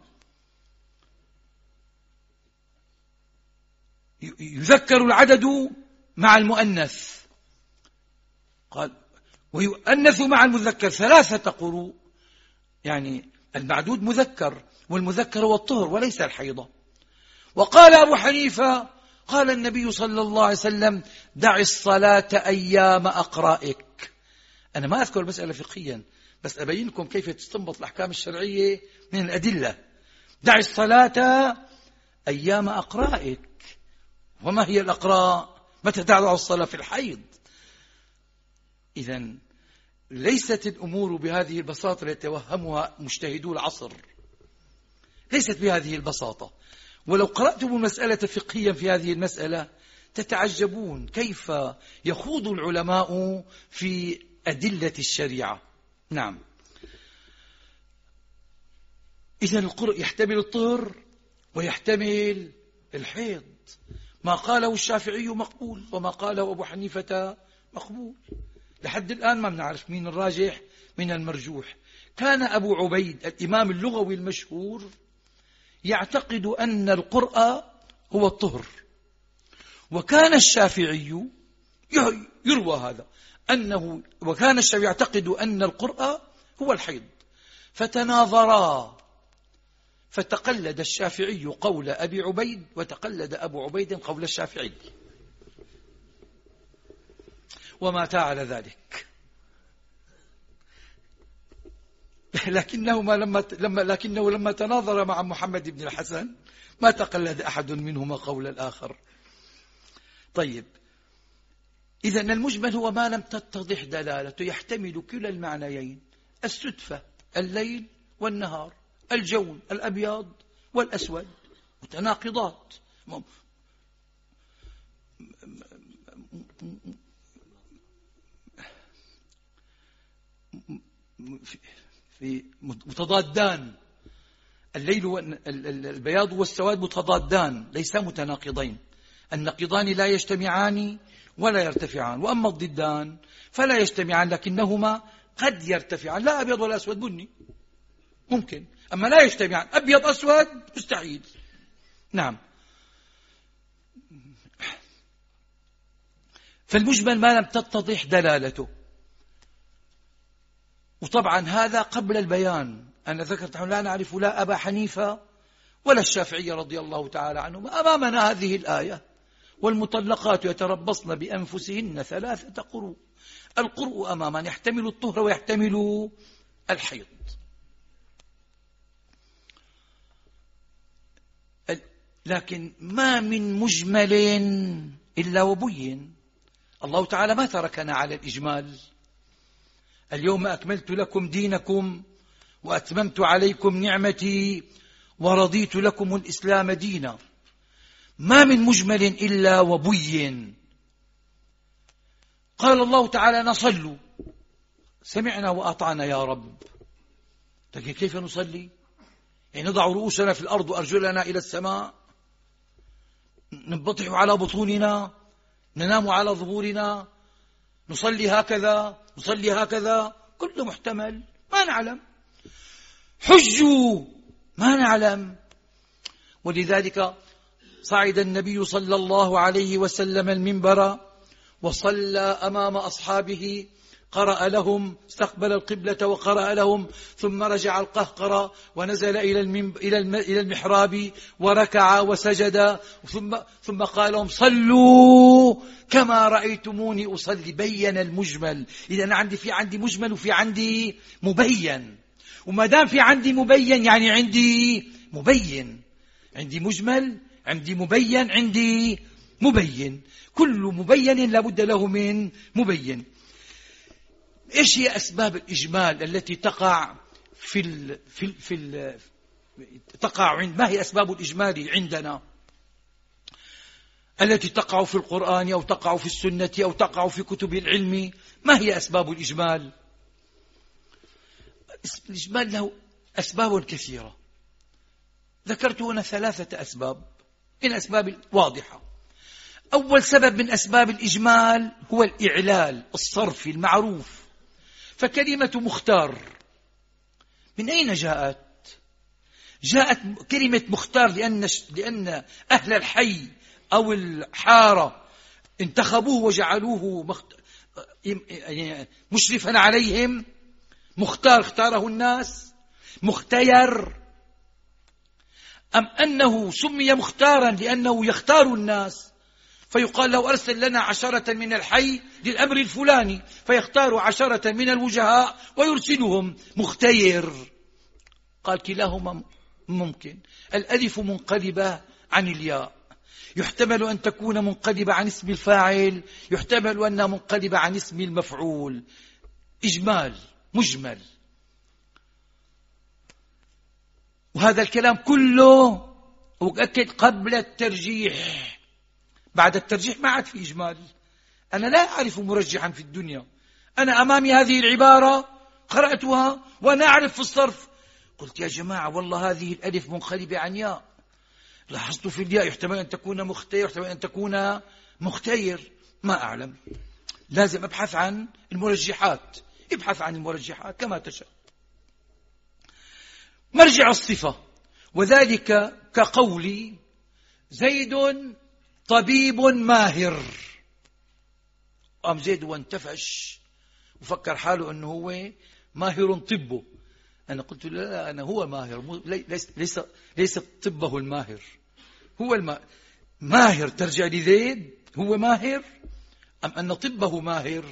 يذكر العدد مع المؤنث، قال ويؤنث مع المذكر 3 قروء، يعني المعدود مذكر، والمذكر هو الطهر وليس الحيضة. وقال أبو حنيفة قال النبي صلى الله عليه وسلم دع الصلاة أيام أقرائك. أنا ما أذكر مسألة فقهيا، بس أبين لكم كيف تستنبط الأحكام الشرعية من الأدلة. دع الصلاة أيام أقرائك. وما هي الأقراء؟ متى تدع الصلاة؟ في الحيض. إذن ليست الأمور بهذه البساطة التي يتوهمها مجتهدو العصر، ليست بهذه البساطة. ولو قرأتم المسألة فقهيا في هذه المسألة تتعجبون كيف يخوض العلماء في أدلة الشريعة. نعم. إذن القرء يحتمل الطهر ويحتمل الحيض. ما قاله الشافعي مقبول وما قاله أبو حنيفة مقبول. لحد الآن ما بنعرف مين الراجح من المرجوح. كان أبو عبيد الإمام اللغوي المشهور يعتقد أن القرء هو الطهر، وكان الشافعي يروى هذا وكان الشافعي يعتقد أن القرء هو الحيض، فتناظرا، فتقلد الشافعي قول أبي عبيد وتقلد أبو عبيد قول الشافعي وماتا على ذلك. لكنه لما تناظر مع محمد بن الحسن ما تقلد أحد منهما قول الآخر. طيب، إذن المجمل هو ما لم تتضح دلالته، يحتمل كلا المعنيين: السدفة، الليل والنهار، الجون الأبيض والأسود، متناقضات. في متضادان، الليل البياض والسواد متضادان ليس متناقضين. النقيضان لا يجتمعان ولا يرتفعان، وأما الضدان فلا يجتمعان لكنهما قد يرتفعان. لا أبيض ولا أسود بني ممكن، أما لا يجتمعان أبيض أسود مستحيل. نعم. فالمجمل ما لم تتضح دلالته، وطبعا هذا قبل البيان. أنا ذكرت لا نعرف لا أبا حنيفة ولا الشافعي رضي الله تعالى عنهم. أمامنا هذه الآية: والمطلقات يتربصن بأنفسهن 3 قروء. القروء أمامنا يحتمل الطهر ويحتمل الحيض. لكن ما من مجمل إلا وبين. الله تعالى ما تركنا على الإجمال: اليوم أكملت لكم دينكم وأتممت عليكم نعمتي ورضيت لكم الإسلام دينا. ما من مجمل إلا وبين. قال الله تعالى: نصلوا، سمعنا وأطعنا يا رب. لكن كيف نصلي؟ يعني نضع رؤوسنا في الأرض وأرجلنا إلى السماء، نبطح على بطوننا، ننام على ظهورنا، نصلي هكذا، نصلي هكذا، كله محتمل، ما نعلم. حجوا، ما نعلم. ولذلك صعد النبي صلى الله عليه وسلم المنبر وصلى أمام أصحابه، قرأ لهم، استقبل القبلة وقرأ لهم، ثم رجع القهقرة ونزل إلى المحراب وركع وسجد، ثم قال لهم: صلوا كما رأيتموني أصلي. بين المجمل. إذا أنا عندي مجمل وفي عندي مبين، وما دام في عندي مبين يعني عندي مبين. عندي مجمل، عندي مبين، عندي مبين. كل مبين لابد له من مبين. إيش هي أسباب الإجمال التي تقع ما هي أسباب الإجمال عندنا التي تقع في القرآن أو تقع في السنة أو تقع في كتب العلم؟ ما هي أسباب الإجمال؟ الإجمال له أسباب كثيرة، ذكرت هنا 3 أسباب من أسباب واضحة. أول سبب من أسباب الإجمال هو الإعلال الصرفي المعروف. فكلمة مختار من أين جاءت؟ جاءت كلمة مختار لأن أهل الحي أو الحارة انتخبوه وجعلوه مشرفا عليهم. مختار اختاره الناس، مختير، أم أنه سمي مختارا لأنه يختار الناس، فيقال له: أرسل لنا 10 من الحي للأمر الفلاني، فيختار 10 من الوجهاء ويرسلهم. مختير. قال: كلاهما ممكن. الألف منقلبة عن الياء، يحتمل أن تكون منقلبة عن اسم الفاعل، يحتمل أنها منقلبة عن اسم المفعول. إجمال، مجمل. وهذا الكلام كله وأكد قبل الترجيح. بعد الترجيح ما عاد في إجمال. أنا لا أعرف مرجحا في الدنيا، أنا أمامي هذه العبارة قرأتها وأنا أعرف في الصرف، قلت يا جماعة والله هذه الألف منقلبة عن ياء، لاحظت في الياء يحتمل أن تكون مختير، يحتمل أن تكون مختير، ما أعلم. لازم أبحث عن المرجحات. ابحث عن المرجحات كما تشاء. مرجع الصفة، وذلك كقولي زيد طبيب ماهر. قام زيد وانتفش وفكر حاله أنه هو ماهر طبه. أنا قلت لا، أنا هو ماهر، ليس طبه الماهر، هو ماهر. ترجع لزيد هو ماهر أم أن طبه ماهر؟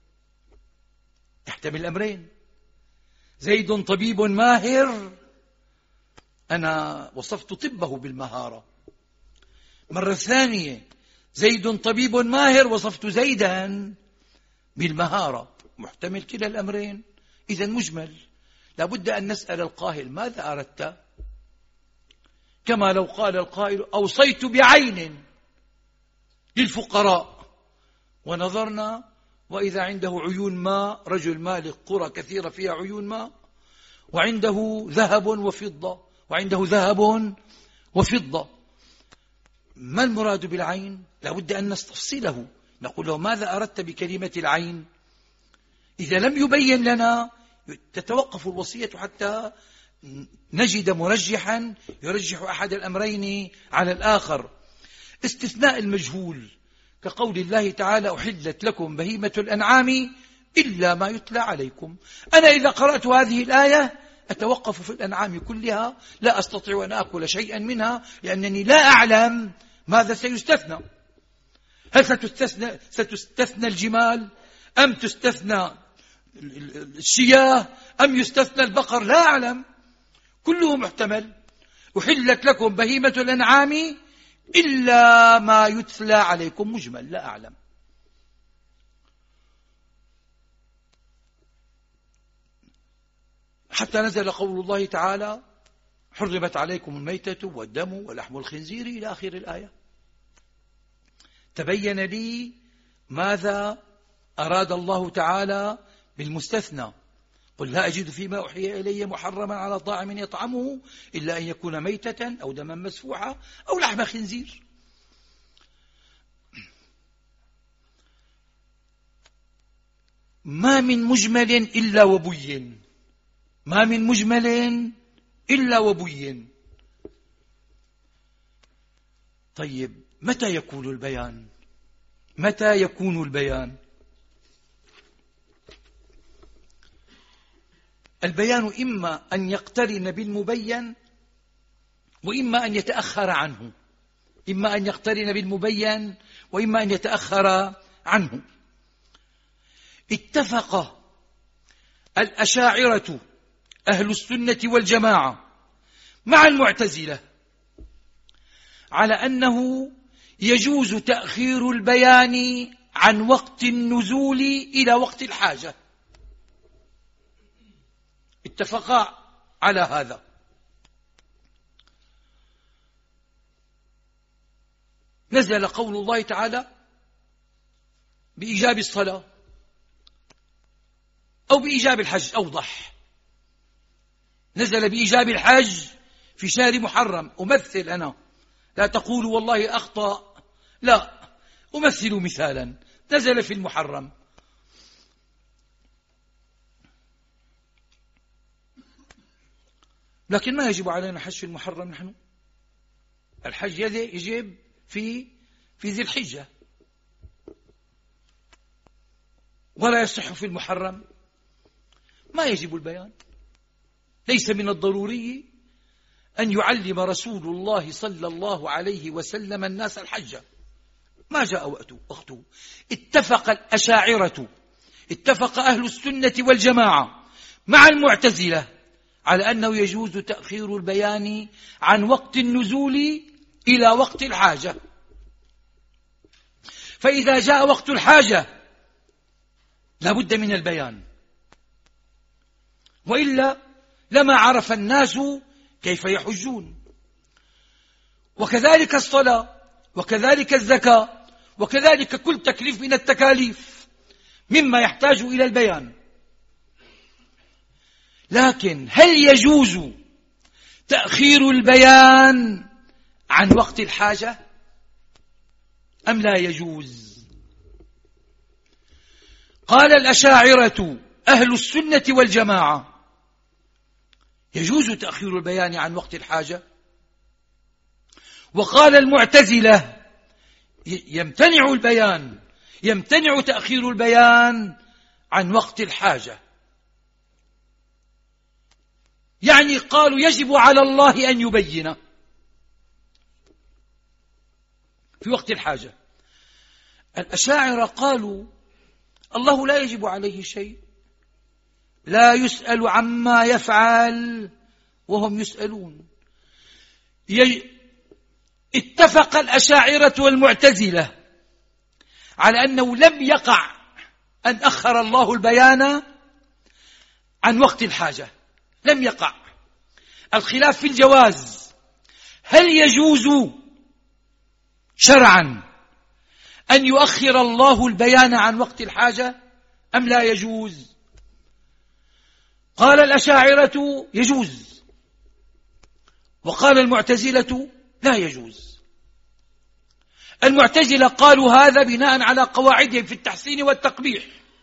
يحتمل الأمرين. زيد طبيب ماهر، أنا وصفت طبه بالمهارة. مرة ثانية زيد طبيب ماهر، وصفت زيدا بالمهارة. محتمل كلا الأمرين. إذن مجمل. لابد أن نسأل القائل ماذا أردت؟ كما لو قال القائل أوصيت بعين للفقراء، ونظرنا وإذا عنده عيون ماء، رجل مالك قرى كثيرة فيها عيون ماء، وعنده ذهب وفضة، وعنده ذهب وفضة. ما المراد بالعين؟ لابد أن نستفصله. نقول له ماذا أردت بكلمة العين؟ إذا لم يبين لنا تتوقف الوصية حتى نجد مرجحا يرجح أحد الأمرين على الآخر. استثناء المجهول كقول الله تعالى أحلت لكم بهيمة الأنعام إلا ما يتلى عليكم. أنا إذا قرأت هذه الآية أتوقف في الأنعام كلها، لا أستطيع أن أكل شيئا منها لأنني لا أعلم ماذا سيستثنى. هل ستستثنى الجمال أم تستثنى الشياه أم يستثنى البقر؟ لا أعلم، كله محتمل. أحلت لكم بهيمة الأنعام إلا ما يتلى عليكم، مجمل، لا أعلم. حتى نزل قول الله تعالى حرمت عليكم الميتة والدم ولحم الخنزير إلى آخر الآية. تبين لي ماذا أراد الله تعالى بالمستثنى. قل لا أجد فيما أوحي إلي محرما على طاعم يطعمه إلا أن يكون ميتة أو دما مسفوحا أو لحم خنزير. ما من مجمل إلا وبين، ما من مجمل إلا وبين. طيب متى يكون البيان؟ متى يكون البيان؟ البيان إما أن يقترن بالمبين وإما أن يتأخر عنه. إما أن يقترن بالمبين وإما أن يتأخر عنه. اتفق الأشاعرة أهل السنة والجماعة مع المعتزلة على أنه يجوز تأخير البيان عن وقت النزول إلى وقت الحاجة. اتفقا على هذا. نزل قول الله تعالى بإيجاب الصلاة أو بإيجاب الحج، أوضح. نزل بإيجاب الحج في شهر محرم. أمثل أنا، لا تقولوا والله أخطأ، لا، أمثل مثالا. نزل في المحرم، لكن ما يجب علينا حج في المحرم. نحن الحج يجب في ذي الحجة، ولا يصح في المحرم. ما يجب البيان. ليس من الضروري أن يعلم رسول الله صلى الله عليه وسلم الناس الحج، ما جاء وقته. اتفق الأشاعرة، اتفق أهل السنة والجماعة مع المعتزلة على أنه يجوز تأخير البيان عن وقت النزول إلى وقت الحاجة. فإذا جاء وقت الحاجة لا بد من البيان، وإلا لما عرف الناس كيف يحجون. وكذلك الصلاة، وكذلك الزكاة، وكذلك كل تكليف من التكاليف مما يحتاج إلى البيان. لكن هل يجوز تأخير البيان عن وقت الحاجة أم لا يجوز؟ قال الأشاعرة أهل السنة والجماعة: يجوز تأخير البيان عن وقت الحاجة. وقال المعتزلة: يمتنع تأخير البيان عن وقت الحاجة. يعني قالوا يجب على الله أن يبين في وقت الحاجة. الأشاعرة قالوا الله لا يجب عليه شيء، لا يسأل عما يفعل وهم يسألون. اتفق الأشاعرة والمعتزلة على أنه لم يقع أن أخر الله البيان عن وقت الحاجة، لم يقع. الخلاف في الجواز، هل يجوز شرعا أن يؤخر الله البيان عن وقت الحاجة أم لا يجوز؟ قال الأشاعرة يجوز، وقال المعتزلة لا يجوز. المعتزلة قالوا هذا بناء على قواعدهم في التحسين والتقبيح،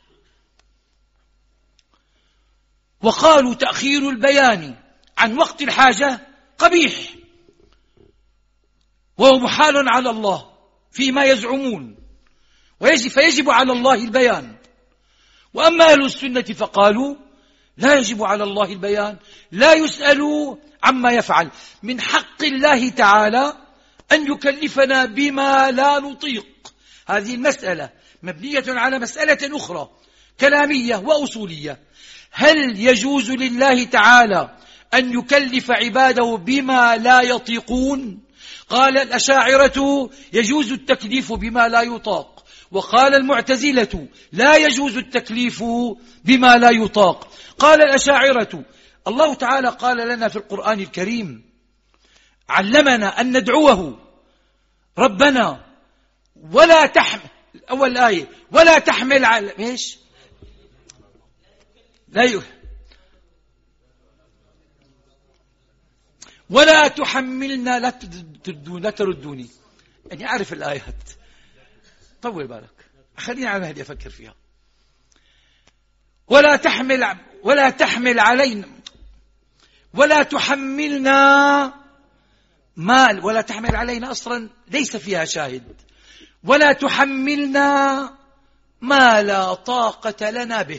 وقالوا تأخير البيان عن وقت الحاجة قبيح وهو محال على الله فيما يزعمون، فيجب على الله البيان. وأما أهل السنة فقالوا لا يجب على الله البيان، لا يسأل عما يفعل. من حق الله تعالى أن يكلفنا بما لا نطيق. هذه المسألة مبنية على مسألة أخرى كلامية وأصولية: هل يجوز لله تعالى أن يكلف عباده بما لا يطيقون؟ قال الأشاعرة يجوز التكليف بما لا يطاق، وقال المعتزلة لا يجوز التكليف بما لا يطاق. قال الأشاعرة الله تعالى قال لنا في القرآن الكريم، علمنا أن ندعوه ربنا ولا تحمل، أول آية ولا تحمل على إيش؟ ولا تحملنا، لا تردوني، يعني أعرف الآيات، طول بالك، خليني على مهدي أفكر فيها. ولا تحمل علينا، ولا تحملنا مال، ولا تحمل علينا أصلا ليس فيها شاهد، ولا تحملنا ما لا طاقة لنا به،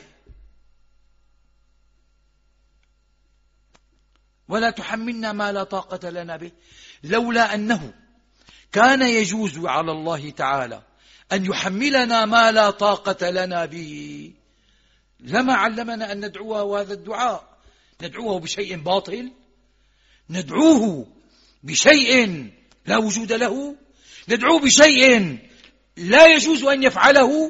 ولا تحملنا ما لا طاقة لنا به. لولا أنه كان يجوز على الله تعالى أن يحملنا ما لا طاقة لنا به لما علمنا أن ندعوه. وهذا الدعاء ندعوه بشيء باطل، ندعوه بشيء لا وجود له، ندعوه بشيء لا يجوز أن يفعله.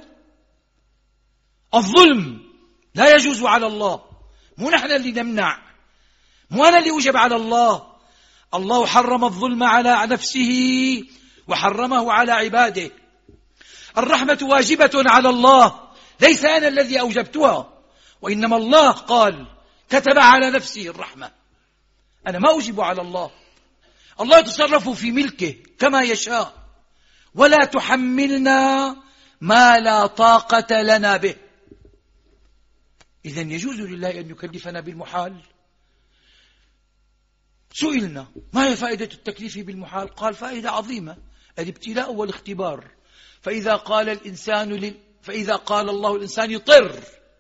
الظلم لا يجوز على الله، مو نحن اللي نمنع، مو أنا اللي أوجب على الله. الله حرم الظلم على نفسه وحرمه على عباده. الرحمة واجبة على الله، ليس أنا الذي أوجبتها، وإنما الله قال كتب على نفسه الرحمة، أنا ما أوجب على الله. الله يتصرف في ملكه كما يشاء. ولا تحملنا ما لا طاقة لنا به. إذن يجوز لله أن يكلفنا بالمحال. سئلنا ما هي فائدة التكليف بالمحال؟ قال فائدة عظيمة، الابتلاء والاختبار. فإذا قال الله الإنسان طر،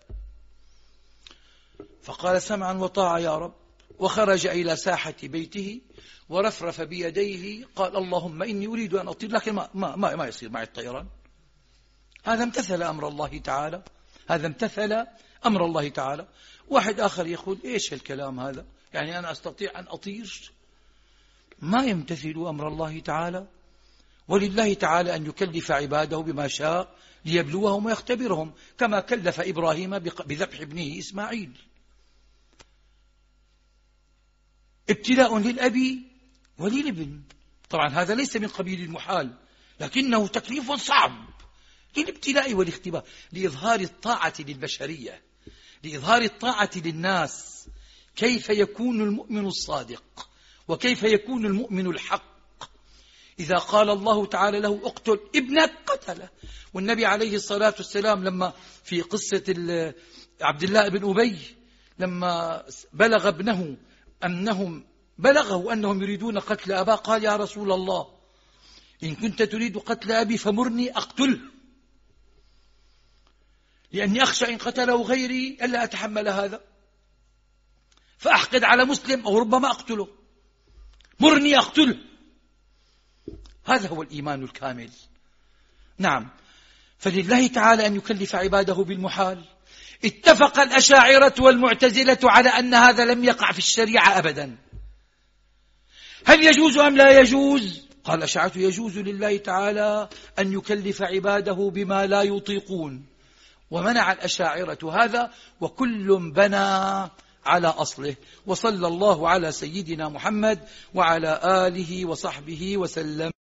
فقال سمعا وطاعة يا رب، وخرج إلى ساحة بيته ورفرف بيديه قال اللهم إني أريد أن أطير، لكن ما يصير معي الطيران. هذا امتثل أمر الله تعالى، هذا امتثل أمر الله تعالى. واحد آخر يقول إيش الكلام هذا؟ يعني أنا أستطيع أن أطير؟ ما يمتثل أمر الله تعالى. ولله تعالى أن يكلف عباده بما شاء ليبلوهم ويختبرهم، كما كلف إبراهيم بذبح ابنه إسماعيل. ابتلاء للأب وللابن، طبعا هذا ليس من قبيل المحال، لكنه تكليف صعب للابتلاء والاختبار، لإظهار الطاعة للبشرية، لإظهار الطاعة للناس. كيف يكون المؤمن الصادق وكيف يكون المؤمن الحق إذا قال الله تعالى له اقتل ابنك قتله؟ والنبي عليه الصلاة والسلام لما في قصة عبد الله بن أبي لما بلغ ابنه بلغه أنهم يريدون قتل أباه، قال يا رسول الله إن كنت تريد قتل أبي فمرني أقتله، لأني أخشى إن قتله غيري ألا أتحمل هذا فأحقد على مسلم أو ربما أقتله، مرني أقتله. هذا هو الإيمان الكامل. نعم، فلله تعالى أن يكلف عباده بالمحال. اتفق الأشاعرة والمعتزلة على أن هذا لم يقع في الشريعة أبدا. هل يجوز أم لا يجوز؟ قال الأشاعرة يجوز لله تعالى أن يكلف عباده بما لا يطيقون، ومنع الأشاعرة هذا، وكل بنى على أصله. وصلى الله على سيدنا محمد وعلى آله وصحبه وسلم.